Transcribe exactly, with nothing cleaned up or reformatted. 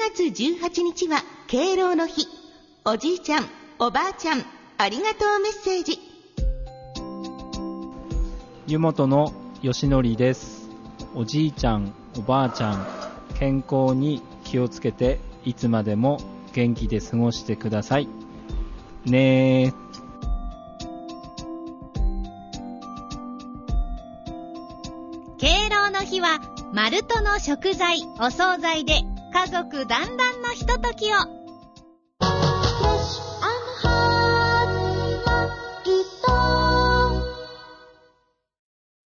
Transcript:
がつじゅうはちにちは敬老の日。おじいちゃん、おばあちゃん、ありがとうメッセージ。 湯本のよしのりです。おじいちゃん、おばあちゃん、健康に気をつけていつまでも元気で過ごしてくださいねー。 敬老の日はマルトの食材、お惣菜で家族団らんのひとときを